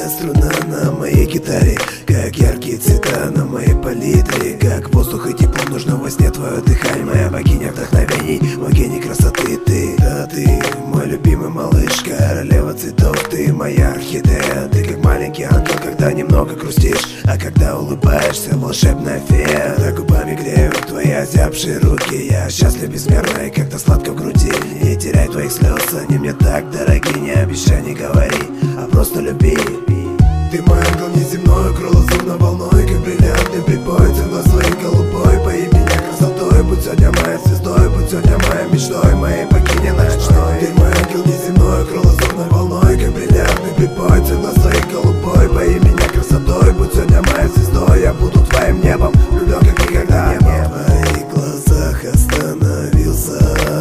каждая струна на моей гитаре, как яркие цвета на моей палитре, как воздух и тепло нужно во сне твое дыхание. Моя богиня вдохновений, мой гений красоты ты. Да, ты мой любимый малыш, королева цветов, ты моя орхидея. Ты как маленький ангел, когда немного грустишь, а когда улыбаешься, волшебная фея. Да, губами грею твои озябшие руки, я счастлив безмерно и как-то сладко в груди. Не теряй твоих слез, они мне так дороги. Не обещай, не говори, а просто люби. Ты мой ангел неземной, крыло лазурно волной, как бриллиантный прибой. Ты глаз своей голубой, пои меня красотой. Будь сегодня моей звездой, будь сегодня моей мечтой, моей богиней ночной. Ты мой ангел неземной, крыло лазурной волной, как бриллиантный прибой. Ты глаз своей голубой, пои меня красотой. Будь сегодня моей звездой, я буду твоим небом, влюблен как никогда не был. В твоих глазах остановился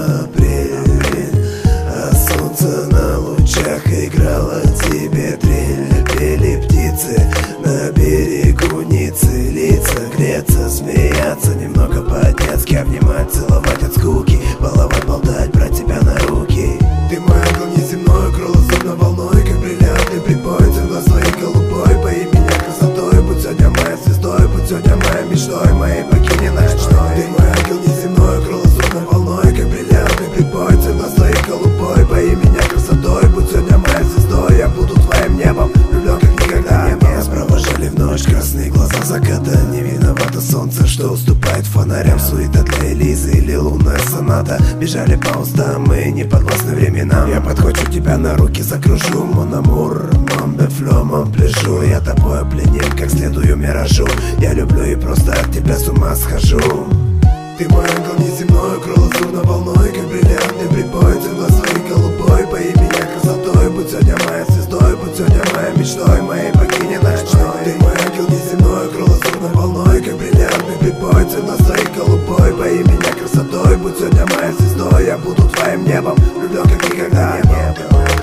апрель, а солнце на лучах играло тебе трель. Пели птицы на берегу Ниццы, лица греться, смеяться, немного по-детски обнимать, целовать от скуки, баловать, болтать, брать тебя на руки. Ты мой ангел неземной, крыло лазурно волной, как бриллиантный прибой. Ты глаз своей голубой, пои меня красотой. Будь сегодня моей звездой, будь сегодня моей мечтой, моей богиней ночной. Ты мой ангел неземной, крыло лазурной волной, как бриллиантный прибой. Ты глаз своей голубой, пои меня красотой. Будь сегодня моей звездой, я буду твоим небом, влюблен как никогда не был. Нас провожали в ночь красные глаза заката. Не виновато солнце, что уступает фонарям. Суета для Элизы или лунная соната. Бежали по устам, мы не подвластны временам. Я подхвачу тебя на руки, закружу. Мон амур, мон де фло, мон пляжу. Я тобой опленен, как следую миражу. Я люблю и просто от тебя с ума схожу. Ты мой ангел неземной, крыло лазурно волной, как бриллиантный прибой. Ты глаз своей голубой, пои меня красотой. Будь сегодня моей звездой, будь сегодня моей мечтой, моей богиней ночной. Ты мой ангел неземной, крыло лазурной волной, как бриллиантный прибой. Ты глаз своей голубой, пои меня красотой. Будь сегодня моей звездой, я буду твоим небом, влюблен как никогда не был.